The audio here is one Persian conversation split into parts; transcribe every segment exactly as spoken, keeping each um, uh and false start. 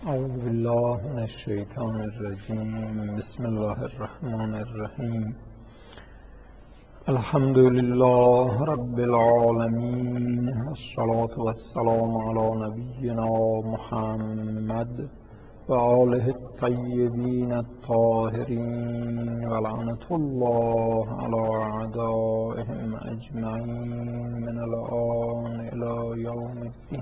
اعوذ بالله من الشیطان الرجیم. بسم الله الرحمن الرحیم. الحمد لله رب العالمین، والصلاة والسلام علی نبینا محمد و آله الطیبین الطاهرین و لعنة الله علی اعدائهم اجمعین من الآن الی یوم الدین.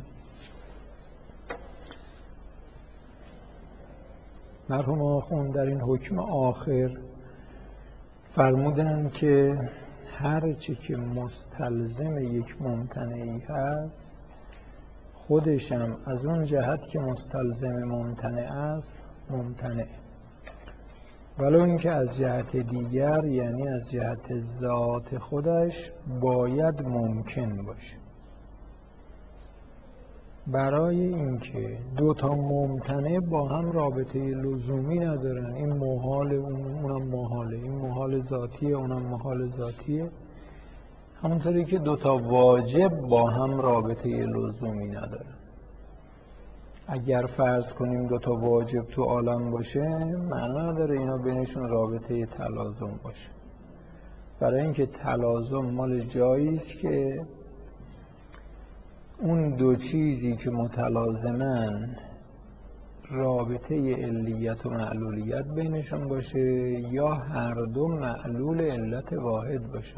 مرحوم آخوند در این حکم آخر فرمودند که هر چی که مستلزم یک ممتنعی هست خودشم از اون جهت که مستلزم ممتنع است ممتنع، ولو اینکه از جهت دیگر یعنی از جهت ذات خودش باید ممکن باشه. برای اینکه دو تا ممتنع با هم رابطه لزومی ندارن، این محال اونم محاله، این محال ذاتیه اونم محال ذاتیه، همونطوری که دو تا واجب با هم رابطه لزومی ندارن. اگر فرض کنیم دو تا واجب تو عالم باشه معنا نداره اینا بینشون رابطه تلازم باشه، برای اینکه تلازم مال جایی است که اون دو چیزی که متلازمن رابطه علیت و معلولیت بینشون باشه یا هر دو معلول علت واحد باشه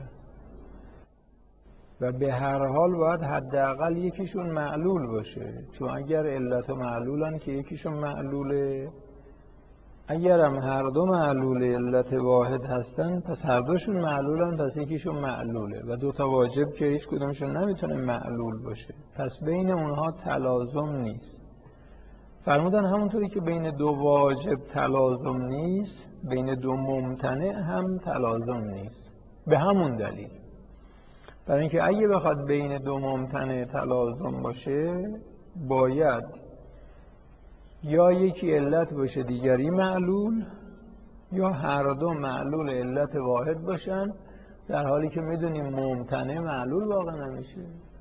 و به هر حال باید حداقل یکیشون معلول باشه، چون اگر علت و معلولن که یکیشون معلوله، اگر هم هر دو معلول علت واحد هستن پس هر دوشون معلولن، پس یکیشون معلوله و دو تا واجب که هیچ کدومشون نمیتونه معلول باشه، پس بین اونها تلازم نیست. فرمودن همونطوری که بین دو واجب تلازم نیست بین دو ممتنع هم تلازم نیست. به همون دلیل برای اینکه اگه بخواد بین دو ممتنع تلازم باشه باید یا یکی علت باشه دیگری معلول یا هر دو معلول علت واحد باشن، در حالی که میدونیم ممتنع معلول واقع نمیشه.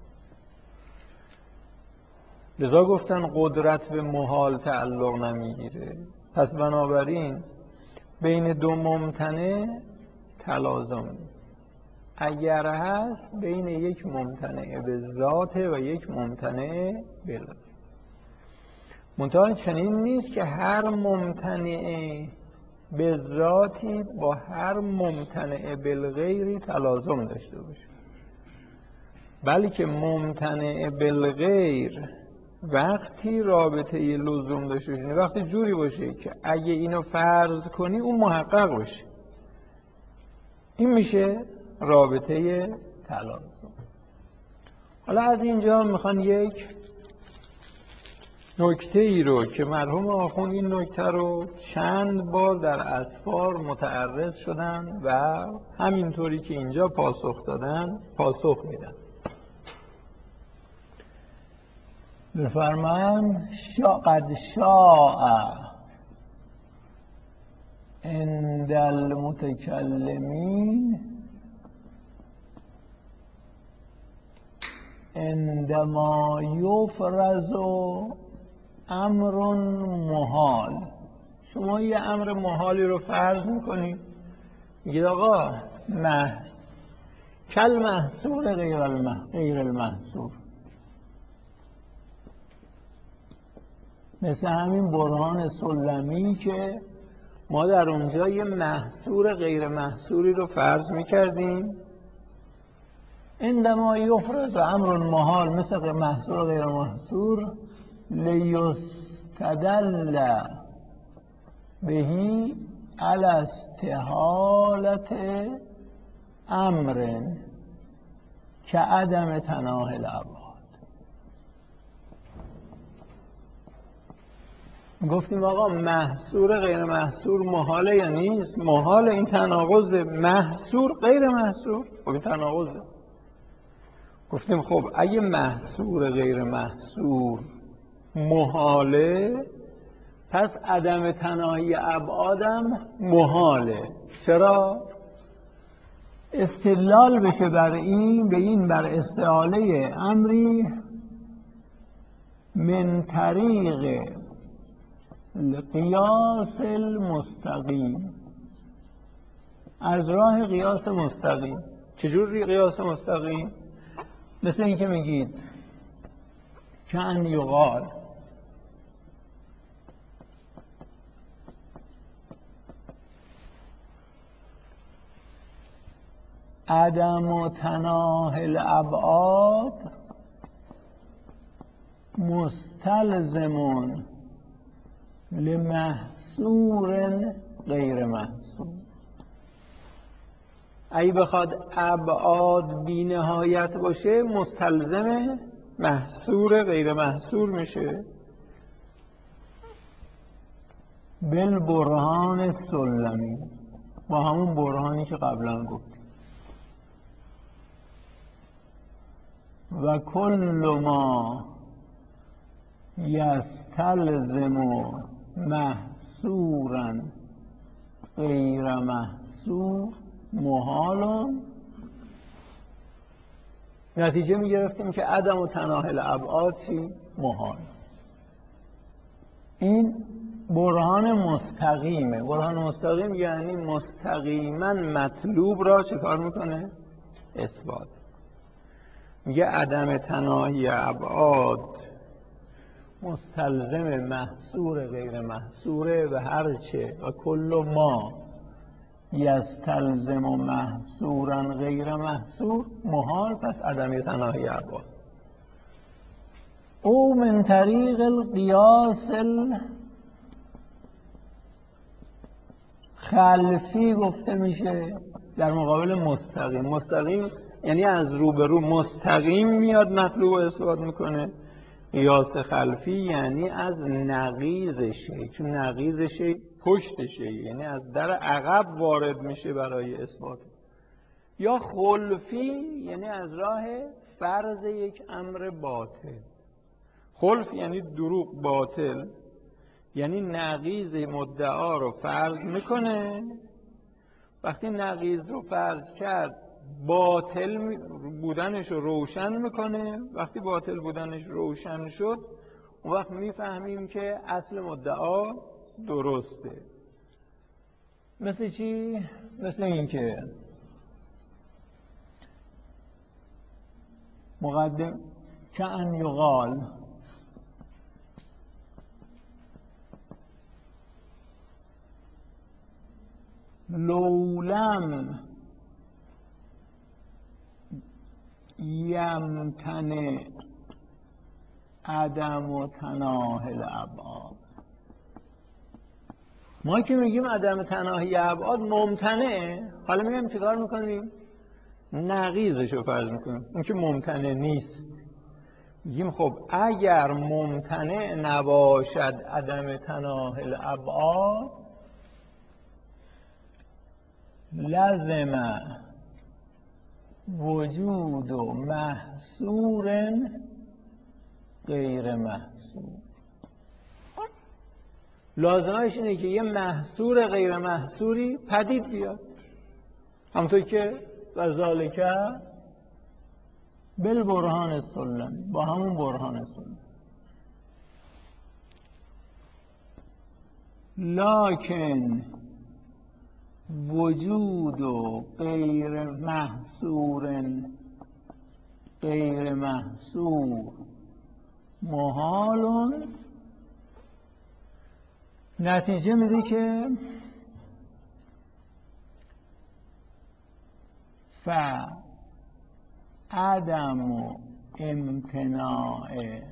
لذا گفتن قدرت به محال تعلق نمیگیره. پس بنابراین بین دو ممتنع تلازم نیست. اگر هست بین یک ممتنع به ذات و یک ممتنع بالغیر. منتها چنین نیست که هر ممتنع به ذاتی با هر ممتنع بالغیری تلازم داشته باشه، بلکه ممتنع بالغیر وقتی رابطه لزوم داشته باشه، وقتی جوری باشه که اگه اینو فرض کنی اون محقق باشه، این میشه رابطه تلازم. حالا از اینجا میخوان یک نکته ای رو که مرحوم آخوند این نکته رو چند بار در اسفار متعرض شدن و همینطوری که اینجا پاسخ دادن پاسخ میدن. بفرمان شا قد شاء عند المتکلمین عندما یفرض امر محال. شما یه امر محالی رو فرض میکنید، میگید آقا مح کل محصور غیر المح غیر المحصور، مثل همین برهان سلمی که ما در اونجا یه محصور غیر محصوری رو فرض میکردیم. عندما یفرض امر محال مثل محصور غیر محصور لیستدل بهی علی استحالت امر که عدم تناهی الابعاد. گفتیم آقا محصور غیر محصور محاله یا نیست؟ محاله. این تناقض محصور غیر محصور، خب این تناقضه. گفتیم خب اگه محصور غیر محصور محاله پس عدم تناهی ابعادم محاله. چرا؟ استدلال بشه بر این به این بر استعاله امری من طریق قیاس المستقیم، از راه قیاس مستقیم. چجور قیاس مستقیم؟ مثل این که میگید کأن یقال عدم تناهی الابعاد مستلزم لمحصور غیر محصور. اگه بخواد ابعاد بی نهایت باشه مستلزم محصور غیر محصور میشه. بالبرهان السلمی، با همون برهانی که قبلا گفتیم. و کل ما یستلزم محصورا غیر محصور محال. نتیجه می گرفتیم که عدم و تناهی الابعاد چی؟ محال. این برهان مستقیمه. برهان مستقیم یعنی مستقیما مطلوب را چه کار میکنه؟ اثبات. میگه عدم تناهی ابعاد مستلزم محصور غیر محصوره و هرچه و کل ما یستلزم محصورا غیر محصور محال، پس عدم تناهی ابعاد. او من طریق القیاس خلفی گفته میشه در مقابل مستقیم. مستقیم یعنی از روبرو مستقیم میاد مطلوب رو اثبات میکنه. قیاس خلفی یعنی از نقیضشه، چون نقیضشه پشتشه، یعنی از در عقب وارد میشه برای اثبات. یا خلفی یعنی از راه فرض یک امر باطل. خلف یعنی دروغ، باطل یعنی نقیض مدعا رو فرض میکنه. وقتی نقیض رو فرض کرد باطل بودنش رو روشن میکنه. وقتی باطل بودنش روشن شد اون وقت میفهمیم که اصل مدعا درسته. مثل چی؟ مثل این که مقدم کأن یقال لولم یمتنع عدم و تناهی الابعاد. ما که میگیم عدم تناهی ابعاد ممتنعه، حالا میگیم چیکار میکنیم؟ نقیضش رو فرض میکنیم. اون که ممتنع نیست میگیم خب اگر ممتنع نباشد عدم تناهی الابعاد لازم وجود و محصور غیر محصور. لازمش اینه که یه محصور غیر محصوری پدید بیاد، همونطور که و ذالک بالبرهان السلمی، با همون برهان السلمی. لکن وجود و غیر محصور غیر محصور محال. نتیجه میده که ف عدم و امتناع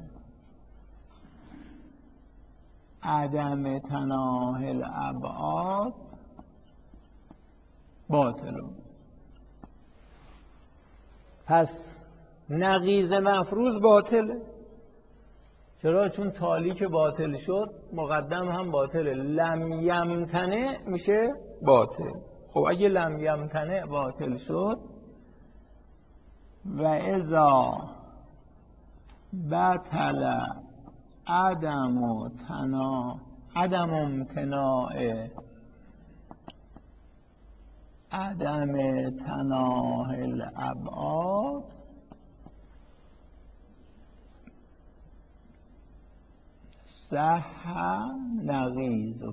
عدم تناهی الابعاد باطل. پس نقیض مفروض باطله. چرا؟ چون تالی که باطل شد مقدم هم باطله. لم یمتنع میشه باطل. خب اگه لم یمتنع باطل شد و اذا بطل عدم و تنا عدم امتناع عدم تناهی الابعاد صح نقیضه.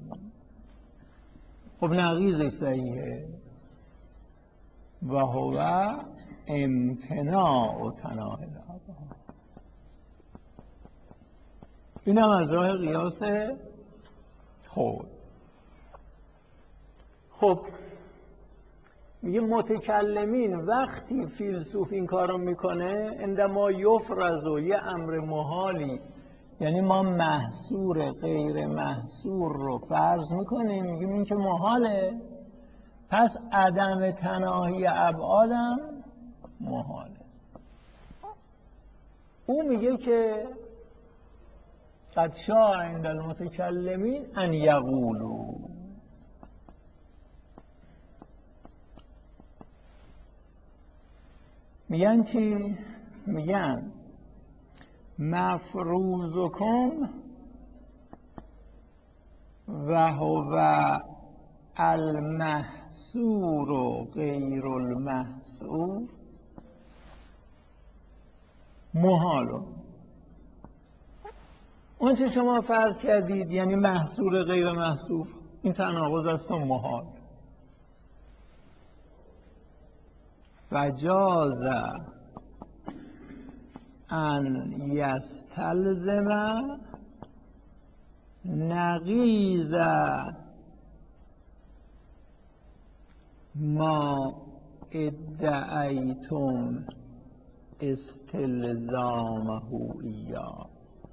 خب نقیضش صحیحه. و هو امتناع تناهی الابعاد. این هم از راه قیاس خود. خب میگه متکلمین وقتی فیلسوف این کارو میکنه عندما یفرض و یه امر محالی، یعنی ما محصور غیر محصور رو فرض میکنیم، میگیم این که محاله، پس عدم تناهی ابعادم محاله. او میگه که قد شاء عند المتکلمین ان یقولوا. میگن چی؟ میگن مفروضکم و هو المحصور و غیر المحصور محال. اون چه شما فرض کردید یعنی محصور غیر محصور، این تناقض است و محال. فجاز ان یستلزم نقیض ما ادعیتم استلزامه ایاه.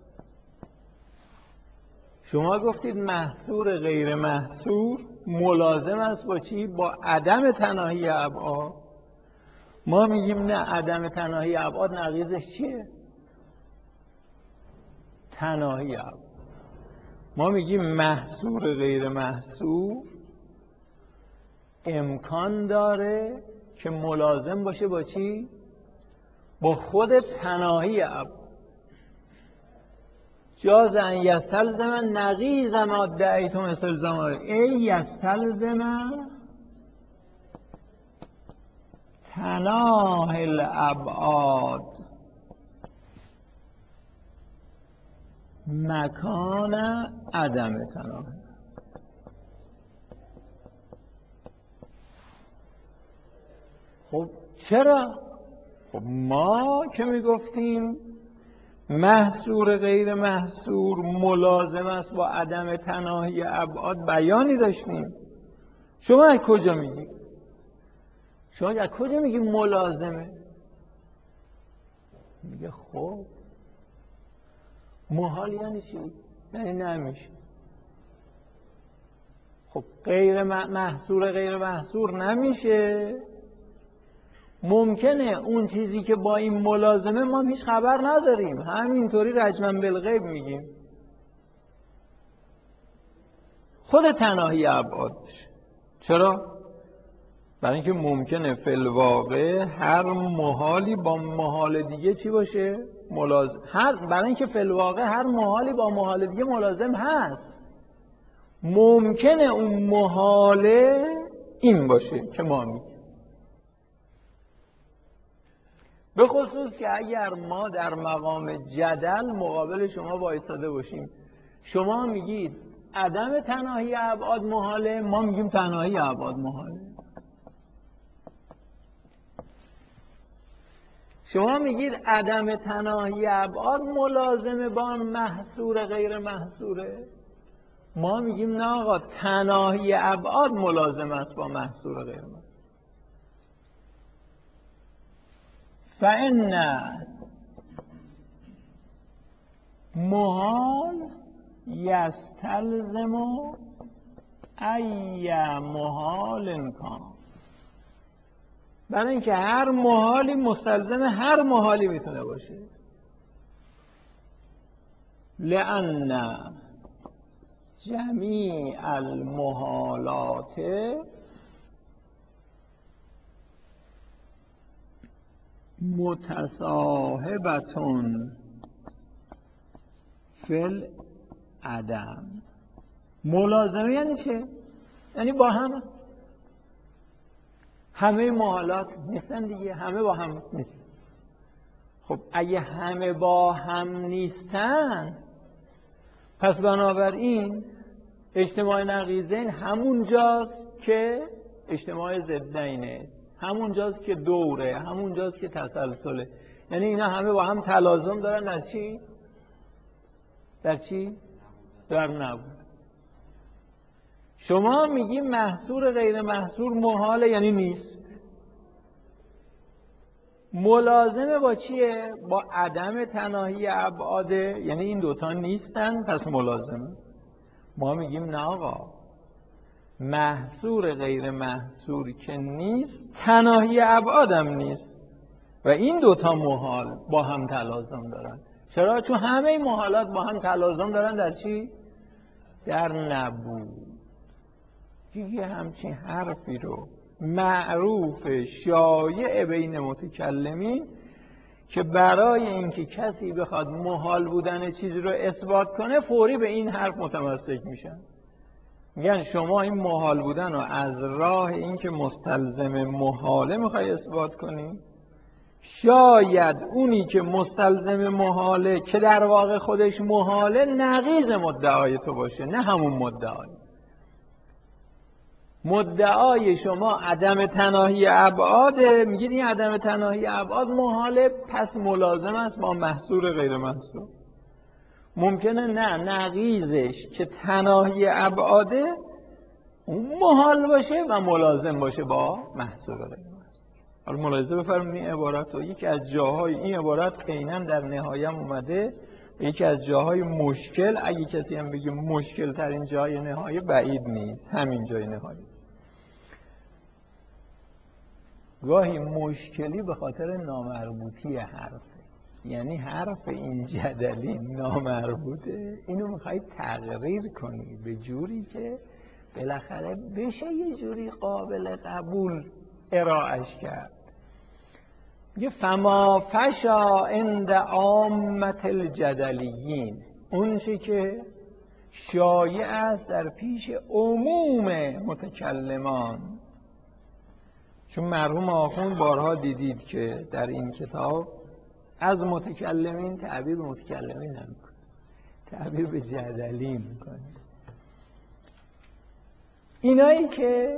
شما گفتید محصور غیر محصور ملازم است با چی؟ با عدم تناهی ابعاد. ما میگیم نه، عدم تناهی ابعاد نقیضش چیه؟ تناهی ابعاد. ما میگیم محصور غیر محصور امکان داره که ملازم باشه با چی؟ با خود تناهی ابعاد. جاز ان یستلزم نقیض ما ادعیتم استلزام ای یستلزم تناهی الابعاد مکان عدم تناهی. خب چرا؟ خب ما که میگفتیم محصور غیر محصور ملازم است با عدم تناهی ابعاد، بیانی داشتیم. شما از کجا میگی؟ شما از کجا میگی ملازمه؟ میگه خب محال یعنی چی؟ یعنی نمیشه. خب غیر محصور غیر محصور نمیشه. ممکنه اون چیزی که با این ملازمه ما هیچ خبر نداریم، همینطوری رجمن بالغیب میگیم، خود تناهی ابعاد بشه. چرا؟ برای اینکه ممکنه فی الواقع هر محالی با محال دیگه چی باشه؟ ملازم. هر برای اینکه فی الواقع هر محالی با محال دیگه ملازم هست. ممکنه اون محاله این باشه که ما میگیم. به خصوص که اگر ما در مقام جدل مقابل شما وایساده باشیم، شما میگید عدم تناهی ابعاد محاله، ما میگیم تناهی ابعاد محاله. شما میگید عدم تناهی ابعاد ملازمه با محصور غیر محصوره، ما میگیم نه آقا، تناهی ابعاد ملازم است با محصور غیر محصور. فإن محال یستلزم ای محال کان. برای اینکه هر محالی مستلزم هر محالی میتونه باشه. لأن جمیع المحالات متصاحبتون فی العدم. ملازمه یعنی چه؟ یعنی با هم. همه محالات نیستن دیگه، همه با هم نیست. خب اگه همه با هم نیستن، پس بنابراین اجتماع نقیضین همون جاست که اجتماع ضدینه، همون جاست که دوره، همون جاست که تسلسله. یعنی اینا همه با هم تلازم دارن در چی؟ در چی؟ در نبود. شما میگی محصور غیر محصور محاله، یعنی نیست. ملازمه با چیه؟ با عدم تناهی ابعاده، یعنی این دوتا نیستن، پس ملازمه. ما میگیم نه آقا، محصور غیر محصور که نیست، تناهی ابعادم نیست و این دوتا محال با هم تلازم دارن. چرا؟ چون همه محالات با هم تلازم دارن در چی؟ در نبود. یه همچین حرفی رو معروف شایع بین متکلمین که برای اینکه کسی بخواد محال بودن چیزی رو اثبات کنه فوری به این حرف متمسک میشن، میگن شما این محال بودن رو از راه اینکه مستلزم محاله میخوای اثبات کنی، شاید اونی که مستلزم محاله که در واقع خودش محاله نقیض مدعای تو باشه، نه همون مدعای. مدعای شما عدم تناهی ابعاده، میگید این عدم تناهی ابعاد محاله، پس ملازم است با محصور غیر محصور. ممکنه نه نقیضش که تناهی ابعاده اون محال باشه و ملازم باشه با محصور غیر محصور. حالا ملاحظه بفرمایید این عبارت رو، یکی از جاهای این عبارت عیناً در نهایم اومده، یکی از جاهای مشکل، اگه کسی هم بگه مشکل ترین جای نهایه بعید نیست، همین جای نهایه. گاهی مشکلی به خاطر نامربوطی حرفه، یعنی حرف این جدلی نامربوطه، اینو میخوای تغییر کنی به جوری که بالاخره بشه یه جوری قابل قبول ارائهش کرد. یه فما فشا عند عامة الجدلیین، اون چی که شایع است در پیش عموم متکلمان. چون مرحوم آخوند بارها دیدید که در این کتاب از متکلمین تعبیر به متکلمین نمیکنه، تعبیر به جدلی میکنه. اینایی که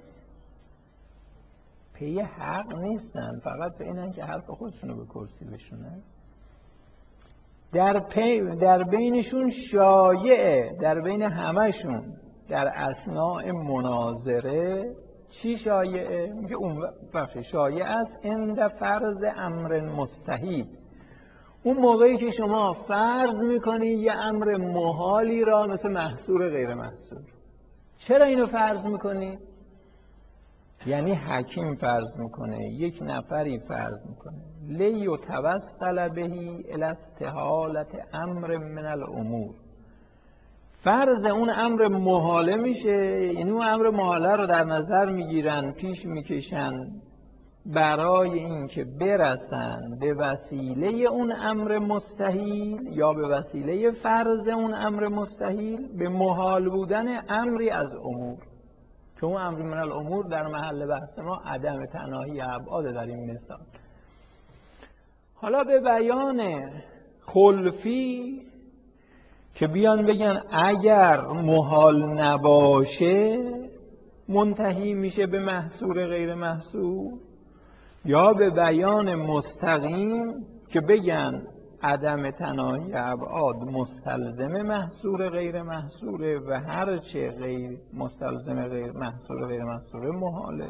پی حق نیستن، فقط به اینن که حرف خودشونو به کرسی بشونن، در, پی در بینشون شایعه، در بین همشون در اثناء مناظره چی شایعه؟ میگه اون بخش شایع است عند فرض امر مستحیل، اون موقعی که شما فرض میکنی یه امر محالی را مثل محصور غیر محصور. چرا اینو فرض میکنی؟ یعنی حکیم فرض میکنه، یک نفری فرض میکنه لیتوسل بهی الی استحالة امر من الامور، فرض اون امر محاله میشه، یعنی اون امر محاله رو در نظر میگیرن، پیش میکشن برای اینکه برسن به وسیله اون امر مستحیل یا به وسیله فرض اون امر مستحیل به محال بودن امری از امور، که اون امر من الامور در محل بحث ما عدم تناهی ابعاد در این مثال. حالا به بیان خلفی که بیان بگن اگر محال نباشه منتهی میشه به محصور غیر محصور، یا به بیان مستقیم که بگن عدم تناهی ابعاد مستلزم محصور غیر محصوره و هر چه غیر مستلزم غیر محصور غیر محصوره محاله.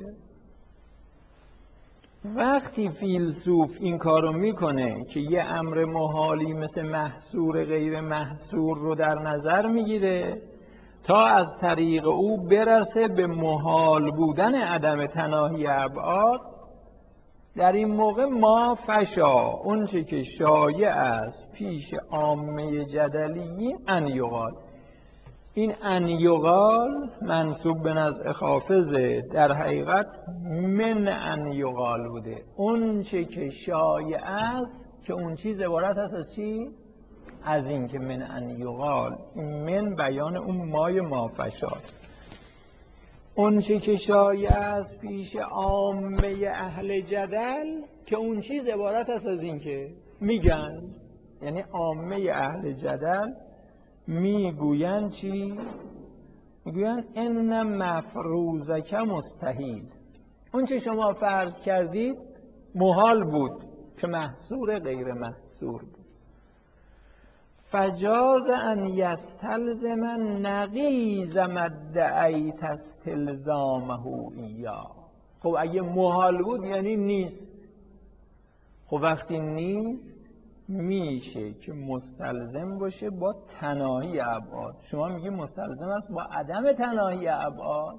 وقتی فیلسوف این کارو میکنه که یه امر محالی مثل محصور غیر محصور رو در نظر میگیره تا از طریق او برسه به محال بودن عدم تناهی ابعاد، در این موقع ما فشا، اون چه که شایع است پیش عامه جدلیین ان یقال، این ان یقال منصوب به نزع خافضه، در حقیقت من ان یقال بوده. اون چه که شایع است، که اون چیز عبارت هست از چی؟ از این که من ان یقال، من بیان اون مای مافشاست. اون چه که شایع است پیش عامه اهل جدل، که اون چیز عبارت هست از این که میگن، یعنی عامه اهل جدل میگویند چی؟ میگویند ان مفروضک مستحیل، اون چه شما فرض کردید محال بود که محصور غیر محصور بود. فجاز ان یستلزم نقیض ما ادعیت استلزامه ایاه. خب اگه محال بود یعنی نیست. خب وقتی نیست میشه که مستلزم باشه با تناهی ابعاد. شما میگی مستلزم است با عدم تناهی ابعاد،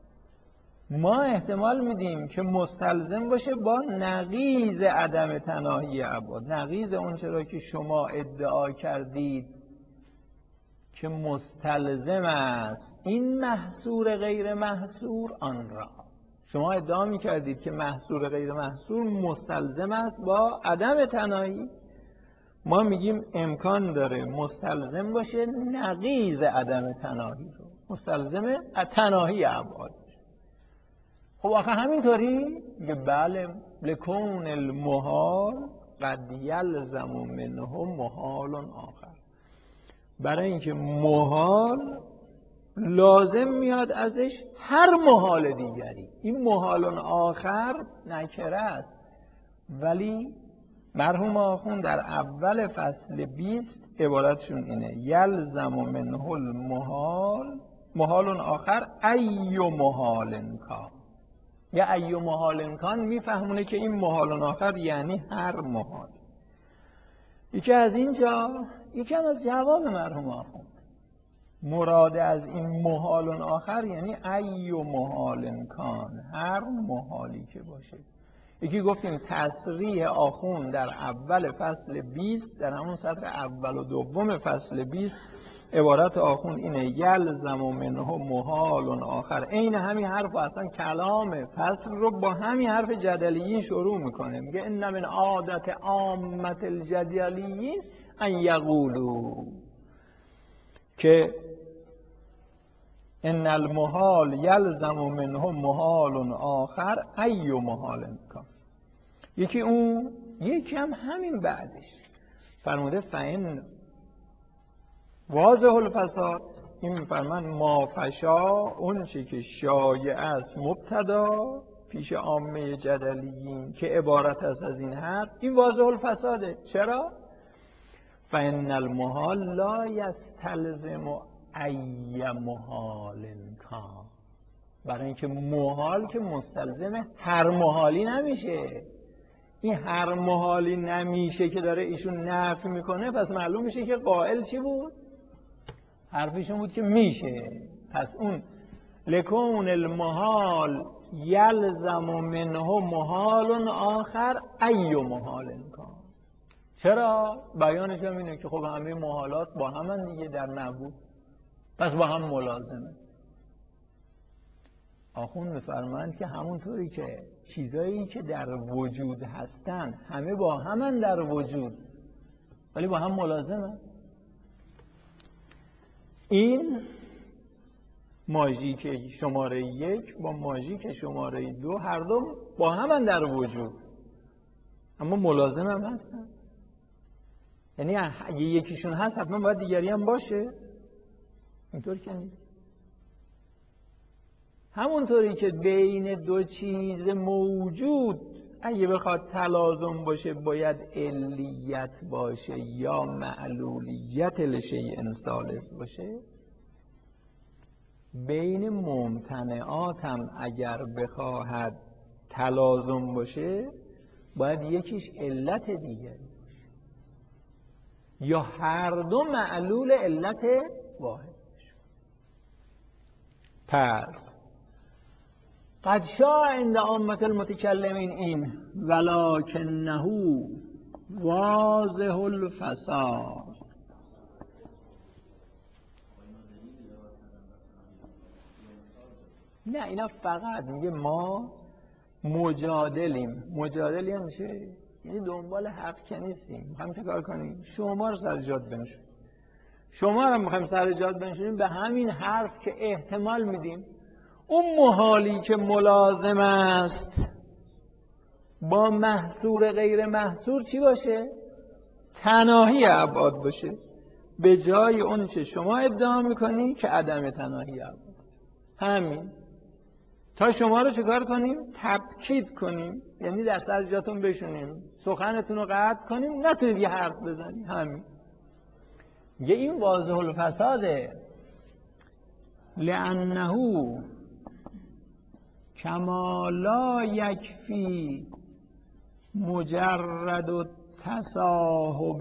ما احتمال میدیم که مستلزم باشه با نقیض عدم تناهی ابعاد. نقیض اون چرا که شما ادعا کردید که مستلزم است این محصور غیر محصور آن را. شما ادعا میکردید که محصور غیر محصور مستلزم است با عدم تناهی، ما میگیم امکان داره مستلزم باشه نقیض عدم تناهی رو، مستلزم تناهی ابعاد. خب آخه همینطوری میگه بله، لکون المحال قد یلزم منه محال آخر. برای اینکه محال لازم میاد ازش هر محال دیگری. این محال آخر نکره است، ولی مرحوم آخوند در اول فصل بیست عبارتشون اینه: یلزم منه المحال محال آخر ای محال کان. یا ای محال کان میفهمونه که این محال آخر یعنی هر محال. یکی از اینجا یکی از جواب مرحوم آخوند، مراد از این محال آخر یعنی ای محال کان، هر محالی که باشه. یکی گفتیم تصریح آخوند در اول فصل بیست، در همون سطر اول و دوم فصل بیست عبارت آخوند اینه: یلزم منه محال آخر. این همین حرف و اصلا کلام فصل رو با همین حرف جدلیین شروع میکنه، میگه ان من عادت عامت الجدلیین ان یقولوا، که ان المحال یلزم منه محال آخر ای محال کان. یکی اون، یکی هم همین بعدش فرموده فإن واضح الفساد. این میفرمان ما فشا، اون چی که شایع است مبتدا پیش عامه جدلیین که عبارت است از این حرف، این واضح الفساده. چرا؟ فإن المحال لا یستلزم ای محال کان. برای اینکه محال که مستلزم هر محالی نمیشه. این هر محالی نمیشه که داره ایشون نفی میکنه، پس معلوم میشه که قائل چی بود؟ حرفشون بود که میشه. پس اون لکون المحال یلزم منه محال آخر ای محال کان. چرا؟ بیانش هم اینه که خب همه محالات با هم دیگه در نبود، پس با هم ملازمه. آخوند میفرمایند که همونطوری که چیزایی که در وجود هستن همه با همن در وجود ولی با هم ملازمه. این ماژیک شماره یک با ماژیک شماره دو هر دو با همن در وجود اما ملازم هم هستن. یعنی اگه یکیشون هست حتما باید دیگری هم باشه؟ اینطور که نیست. همونطوری که بین دو چیز موجود اگه بخواد تلازم باشه باید علیت باشه یا معلولیت لشیء ثالث باشه، بین ممتنعات هم اگر بخواهد تلازم باشه باید یکیش علت دیگری باشه یا هر دو معلول علت واحد باشه. پس قد شاء عند عامة المتکلمین این ولکنه واضح الفساد. نه اینا فقط میگه ما مجادلیم. مجادلی هم میشه یعنی دنبال حق که نیستیم، میخوایم چه کار کنیم؟ شما رو سر جات بنشونیم. شما رو میخوایم سر جات بنشونیم به همین حرف که احتمال میدیم اون محالی که ملازم است با محصور غیر محصور چی باشه؟ تناهی ابعاد باشه. به جای اون چه شما ادعا میکنید که عدم تناهی ابعاد. همین. تا شما رو چکار کنیم؟ تبکید کنیم، یعنی دست از جاتون بشونیم، سخنتون رو قطع کنیم، نتونید یه حرف بزنید. همین. یه این واضح الفساده. لأنه کما لا یکفی مجرد التصاحب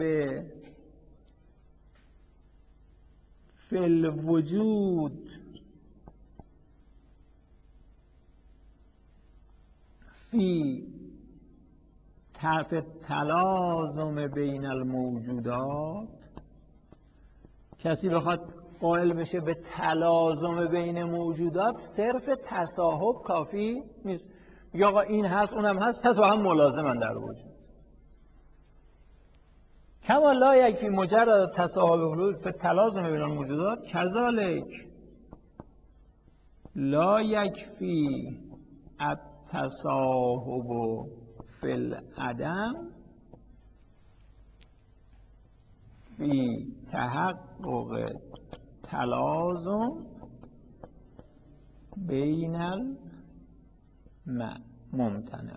فی الوجود فی طرف تلازم بین الموجودات. کسی بخواد قائل بشه به تلازم بین موجودات، صرف تصاحب کافی نیست. یا آقا این هست اونم هست، پس با هم ملازمن در وجود. کما لا یکفی مجرد تصاحب فی تلازم بین الموجودات کذالک لا یکفی التصاحب فی العدم فی تحقق تلازم بین الممتنع.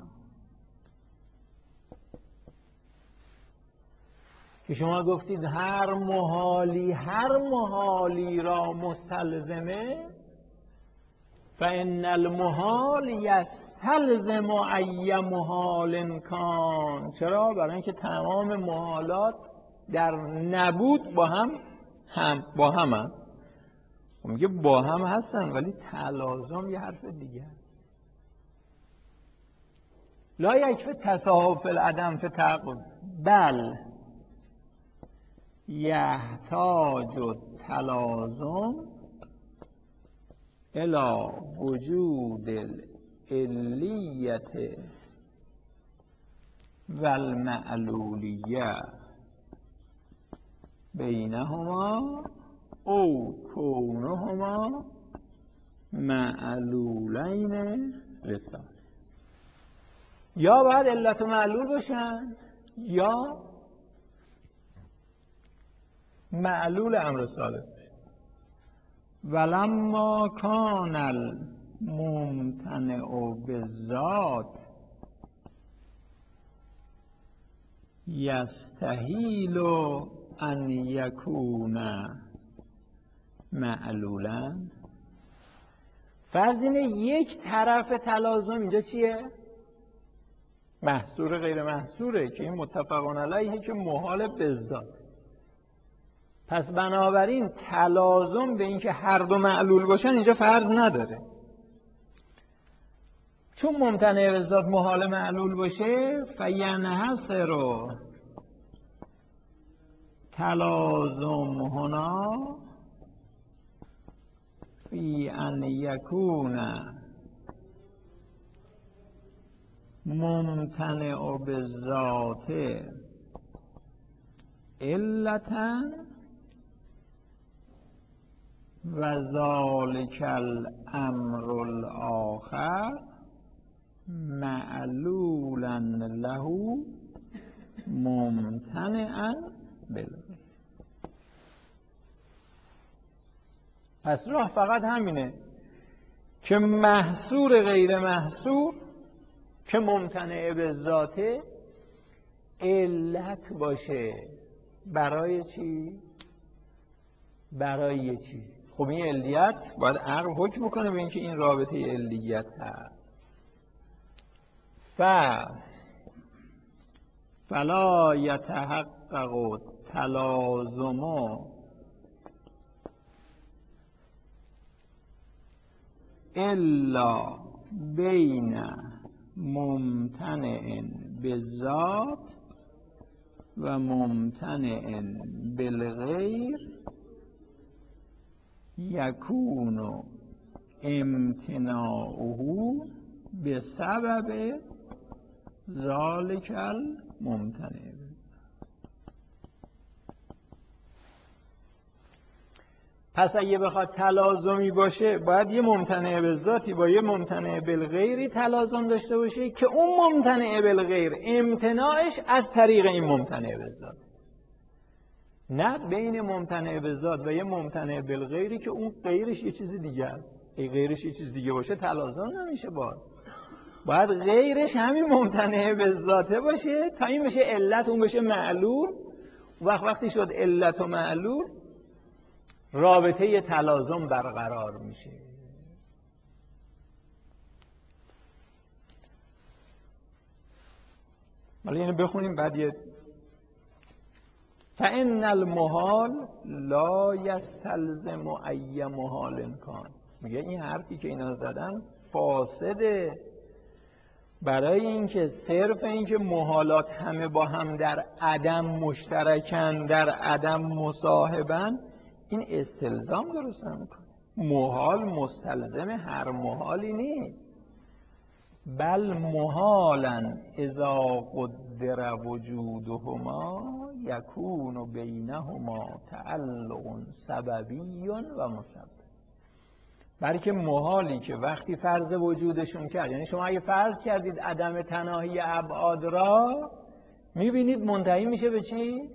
که شما گفتید هر محالی هر محالی را مستلزمه، فإن المحال یستلزم ای محال کان. چرا؟ برای اینکه تمام محالات در نبود با هم هم با هم هم میگه با هم هستن، ولی تلازم یه حرف دیگه است. لا یکفی تصاحب فی العدم فی تحقق بل یحتاج التلازم الی وجود العلیت و المعلولیه بینهما او کونهما معلولین لسان. یا باید علت و معلول باشن یا معلول امر ثالث باشن. ولما کان الممتنع بالذات یستحیل ان یکون معلولا. فرض اینه یک طرف تلازم اینجا چیه؟ محصور غیر محصوره که این متفقون علیه که محال بالذات. پس بنابراین تلازم به این که هر دو معلول باشن اینجا فرض نداره، چون ممتنع بالذات محال معلول باشه. فینحصر تلازم هنا فی ان یکون ممتنع بالذات علتا و ذالک الامر الاخر معلولا له ممتنعا بالغیر. پس راه فقط همینه که محصور غیر محصور که ممتنع به ذاته علت باشه. برای چی؟ برای یه چیز. خب این علیت باید عقل حکم بکنه به اینکه این رابطه علیت هست. ف فلا یتحقق تلازم الا بین ممتنع بالذات و ممتنع بالغیر یکون امتناعه بسبب ذالک الممتنع. پس اگه بخواد تلازمی باشه باید یه ممتنع بالذاتی با یه ممتنع بالغیری تلازم داشته باشه که اون ممتنع بالغیر امتناعش از طریق این ممتنع بالذات. نه بین ممتنع به ذات و یه ممتنع بالغیری که اون غیرش یه چیز دیگه است. ای غیرش یه چیز دیگه باشه تلازم نمیشه. باز باید غیرش همین ممتنع به ذاته باشه تا این بشه علت، اون بشه معلول. وقت وقتی شد علت و معلول رابطه تلازم برقرار میشه. ولی اینو بخونیم بعد یه فإن المحال لا یستلزم ای محال کان. میگه این حرفی که اینا زدن فاسده، برای اینکه صرف اینکه محالات همه با هم در عدم مشترکن، در عدم مصاحبن، این استلزام درست نمیکنه. محال مستلزم هر محالی نیست. بل محالا اذا قدر وجودهما یکون بینهما تعلق سببی و مسبب. بلکه محالی که وقتی فرض وجودشون کرد، یعنی شما اگه فرض کردید عدم تناهی ابعاد را، میبینید منتهی میشه به چی؟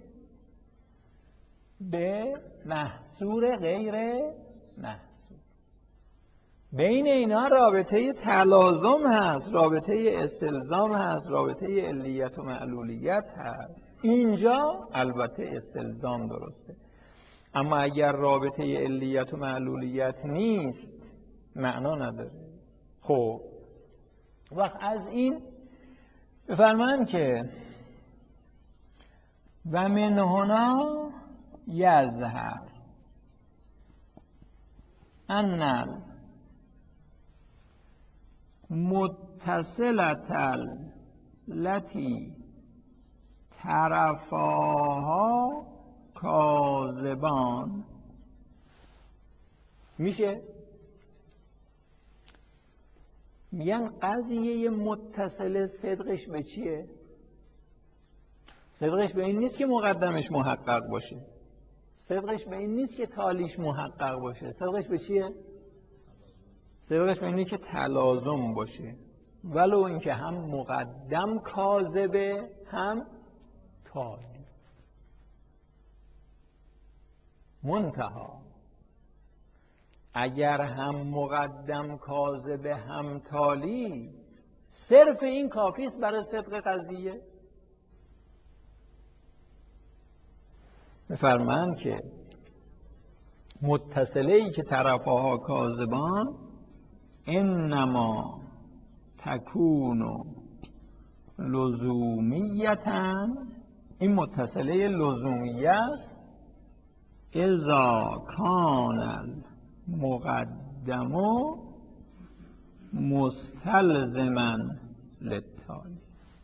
به محصور غیر محصور. بین اینا رابطه تلازم هست، رابطه استلزام هست، رابطه علیت و معلولیت هست. اینجا البته استلزام درسته، اما اگر رابطه علیت و معلولیت نیست معنا نداره. خب وقت از این بفرمایند که و من هنا یظهر ان متصلة التي طرفاها کاذبان. میشه میگن قضیه متصل صدقش به چیه؟ صدقش به این نیست که مقدمش محقق باشه، صدقش به این نیست که تالیش محقق باشه، صدقش به چیه؟ صدقش به اینه که تلازم باشه، ولو اینکه هم مقدم کاذبه هم تالی. منتها اگر هم مقدم کاذبه هم تالی، صرف این کافی است برای صدق قضیه. بفرمایند که متصله ای که طرفها کاذبان انما تکون لزومیتا، این متصله لزومیه است، اذا کان المقدم مستلزما للتالی.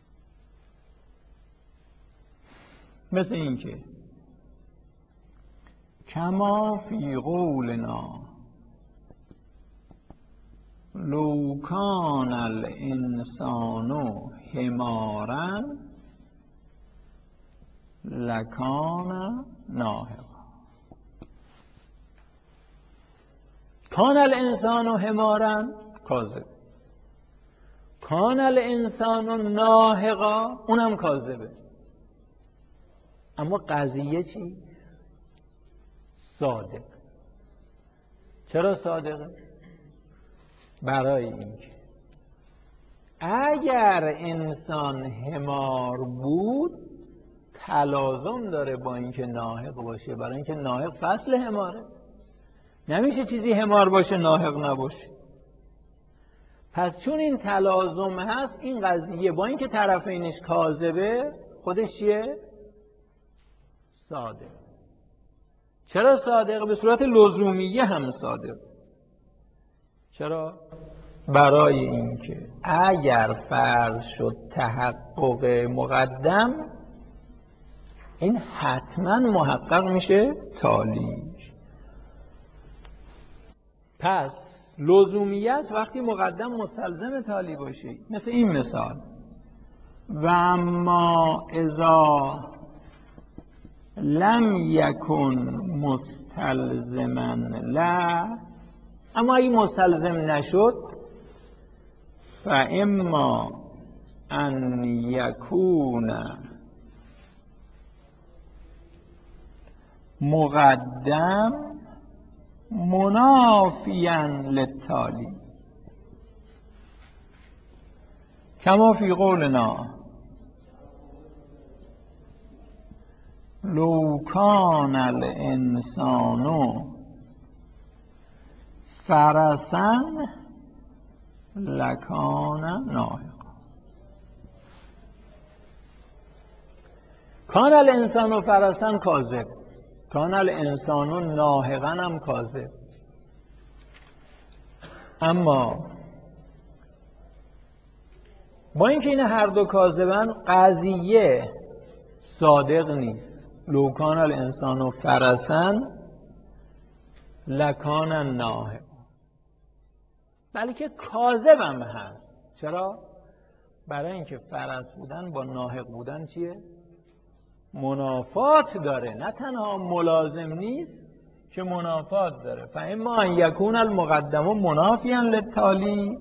مثل این که کما فی قولنا لو کان الانسان حمارا لکان ناهقا. کان الانسان حمارا کاذب، کان الانسان ناهقا اونم کاذبه. اما قضیه چی؟ صادق. چرا صادقه؟ برای اینکه اگر انسان حمار بود تلازم داره با اینکه ناهق باشه، برای اینکه ناهق فصل حماره، نمیشه چیزی حمار باشه ناهق نباشه. پس چون این تلازم هست، این قضیه با اینکه طرفینش کاذبه خودش چیه؟ صادق. چرا صادق؟ به صورت لزومیه هم صادق. چرا؟ برای اینکه اگر فرض شد تحقق مقدم، این حتما محقق میشه تالیش. پس لزومیه است وقتی مقدم مستلزم تالی باشه. مثل این مثال و اما اذا لم یکن مستلزما لا، اما اگه مستلزم نشد فاما ان یکون مقدم منافیا للتالی کما فی قولنا لو کان الانسان فرسا لکان ناهقا. کان الانسان فرسا کاذب، کان الانسان ناهقا هم کاذب. اما با اینکه این هر دو کاذبن قضیه صادق نیست. لو کان الانسان فرسا لکان ناهقا، بلکه کاذب هم هست. چرا؟ برای اینکه فرس بودن با ناهق بودن چیه؟ منافات داره، نه تنها ملازم نیست که منافات داره. فاما ان یکون المقدم منافیا للتالی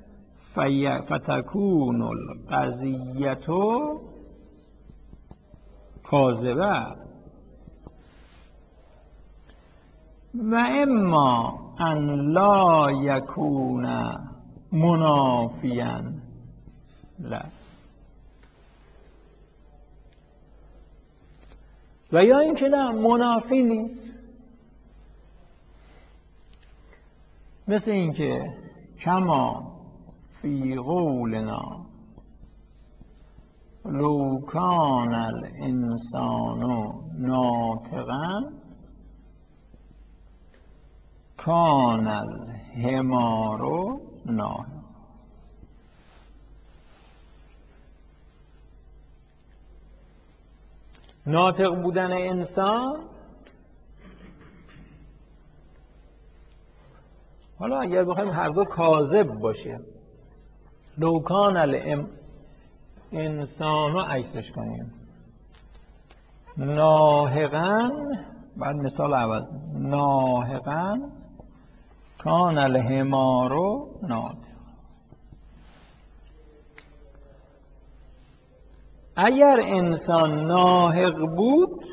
فتکون القضیة کاذبه و اما ان لا یکون منافیا لا، و یا اینکه نه منافی نیست. مثل اینکه کما فی قولنا لو کان الانسان ناطقا کان الحمار ناطقا. ناطق بودن انسان، حالا اگر بخوایم هر دو کاذب باشه، لو کان الانسان رو عکسش کنیم ناهقا، بعد مثال عوض ناهقا کان الحمار ناطقا. اگر انسان ناهق بود،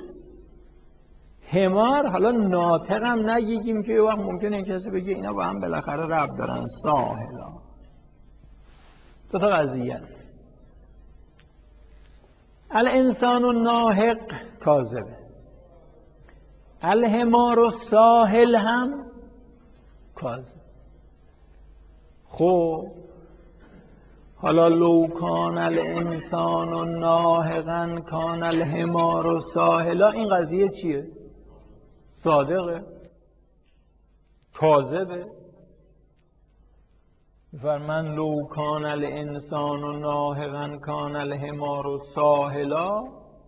حمار، حالا ناطق هم نگیگیم که یه وقت ممکنه این کسی بگه اینا با هم بالاخره ربط دارن، ساهلا. دو تا قضیه است. الانسان ناهق کاذبه، الحمار ساهل هم کاذب. خب حالا لو کان الانسان ناهقا کان الحمار ساهلا، این قضیه چیه؟ صادقه؟ کاذبه؟ فرمان لو کان الانسان ناهقا کان الحمار ساهلا،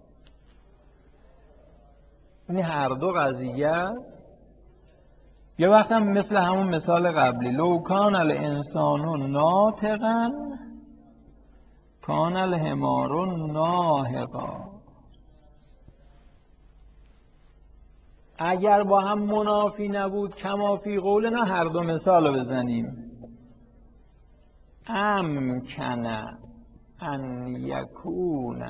این هر دو قضیه است. یه وقت هم مثل همون مثال قبلی لو کان الانسان ناطقا کان الحمار ناهقا. اگر با هم منافی نبود کما فی قولنا، هر دو مثال رو بزنیم. امکن ان یکون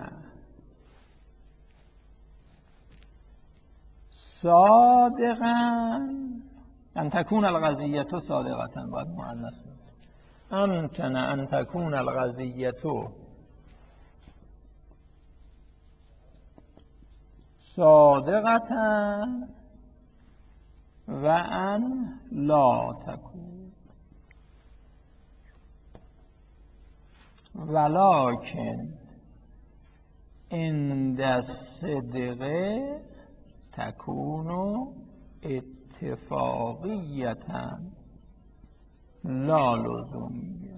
صادقا، ان تکون القضیة صادقة، باید مؤنث بود. امکن ان تکون القضیة صادقة و ان لا تکون، ولکن عند الصدق تکون اتفاقیة لا لزومیه.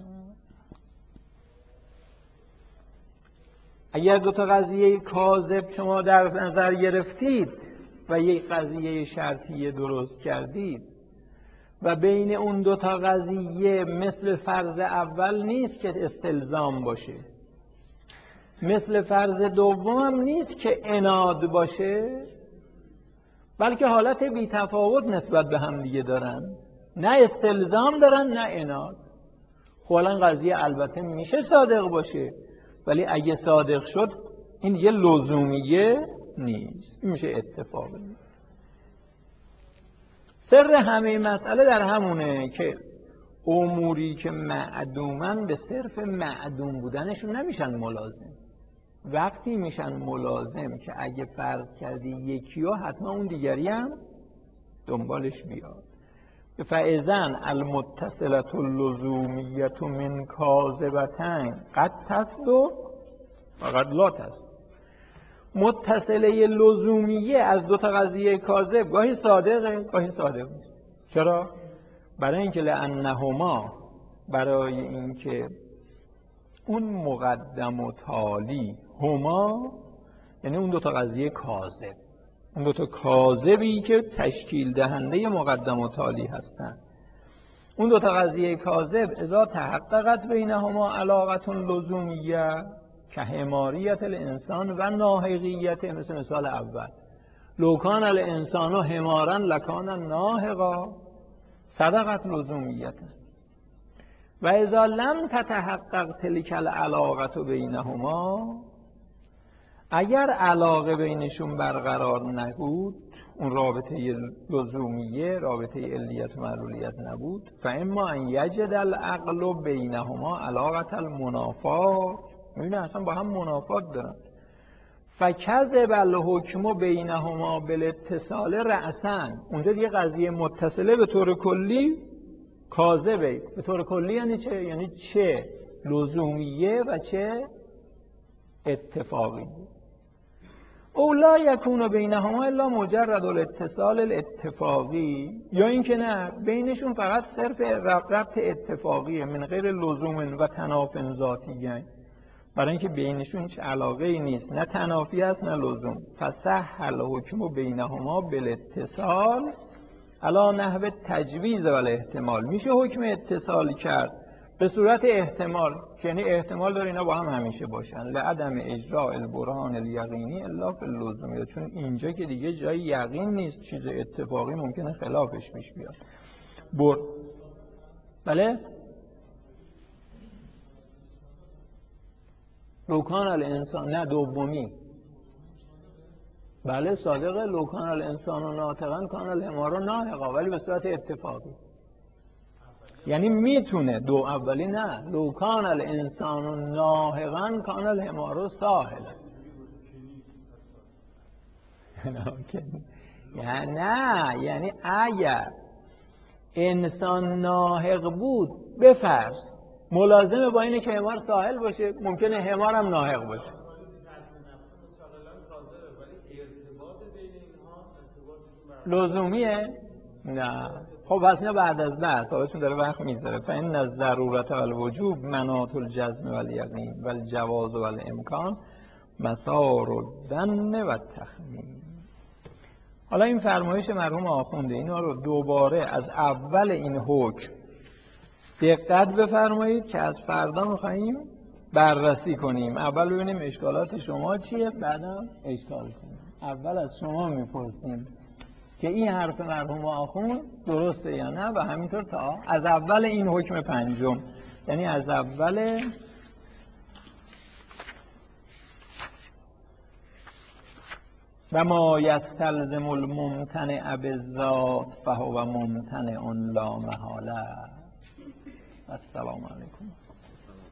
اگر دو تا قضیه کاذب شما در نظر گرفتید و یک قضیه شرطیه درست کردید و بین اون دو تا قضیه مثل فرض اول نیست که استلزام باشه، مثل فرض دوم هم نیست که عناد باشه، بلکه حالت بی تفاوت نسبت به هم دیگه دارن، نه استلزام دارن نه عناد. خب الان قضیه البته میشه صادق باشه، ولی اگه صادق شد این یه لزومیه نیست، این میشه اتفاقی. سر همه مسئله در همونه که اموری که معدومن به صرف معدوم بودنشون نمیشن ملازم. وقتی میشن ملازم که اگه فرض کردی یکی ها حتما اون دیگری هم دنبالش بیاد. فاذن المتصلة اللزومیة من کاذبتین قد تصدق فقط لا تصدق. متصله لزومیه از دو تا قضیه کاذب گاهی صادقه گاهی صادق نیست. چرا؟ برای اینکه لانهما، برای اینکه اون مقدم و تالی هما، یعنی اون دو تا قضیه کاذب، اون دو تا کاذبی که تشکیل دهنده مقدم و تالی هستن، اون دو تا قضیه کاذب اذا تحققت بینهما علاقه لزومیه که حماریت الانسان و ناهقیت، مثل مثال اول لو کان الانسان حمارا لکان ناهقا صدقت لزومیت. و اذا لم تتحقق تلک العلاقه بینهما، اگر علاقه بینشون برقرار نبود، اون رابطه لزومیه، رابطه علیت و معلولیت نبود، فاما ان یجد العقل بینهما علاقه المنافات، میبینه اصلا با هم منافات دارن، فکذب الحکم بینهما بالاتصال رأسا، اونجا دیگه قضیه متصله به طور کلی کاذبه. به طور کلی یعنی چه؟ یعنی چه لزومیه و چه اتفاقی. او لا یکون بینهما الا مجرد الاتصال الاتفاقی، یا اینکه نه بینشون فقط صرف ربط اتفاقیه من غیر لزوم و تناف ذاتیه، برای اینکه بینشون هیچ علاقه ای نیست، نه تنافی است نه لزوم. فصح الحکم بینهما بالاتصال علی نحو تجویز و الاحتمال، میشه حکم اتصال کرد به صورت احتمال، که یعنی احتمال داره اینا با هم همیشه باشن، لعدم اجراء البرهان الیقینی الا فی اللزومیه، چون اینجا که دیگه جای یقین نیست، چیز اتفاقی ممکنه خلافش پیش بیاد. بر بله لوکان الانسان، نه دومی، بله صادقه، لوکان الانسان و ناطقا کان الحمار ناهقا، ولی به صورت اتفاقی، یعنی میتونه. دو اولی نه، لوکان الانسان ناهقا کان الحمار ساهلا، یعنی نه، یعنی اگر انسان ناهق بود بفرض ملازمه با اینه که حمار ساحل باشه، ممکنه حمار هم ناهق باشه. لزومیه؟ نه. خب پس نه بعد از بحث حالتون داره وقت میذاره. فإن الضرورة والوجوب مناط الجزم والیقین والجواز والامکان مسار الظن والتخمین. حالا این فرمایش مرحوم آخونده اینا رو دوباره از اول این حکم دقت بفرمایید که از فردا می‌خوایم بررسی کنیم. اول ببینیم اشکالات شما چیه، بعدم اشکال کنیم. اول از شما میپرسیم که این حرف مرحوم آخوند درسته یا نه، و همینطور تا از اول این حکم پنجم، یعنی از اول و ما یستلزم الممتنع بالذات فهو ممتنع لا محاله. السلام علیکم.